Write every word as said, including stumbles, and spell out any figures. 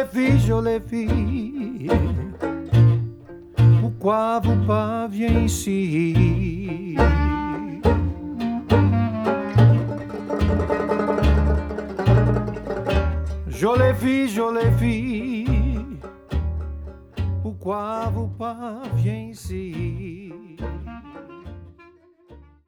Jolie fille, jolie fille, pourquoi vous pas viens ici? Jolie fille, jolie fille, pourquoi vous pas viens ici?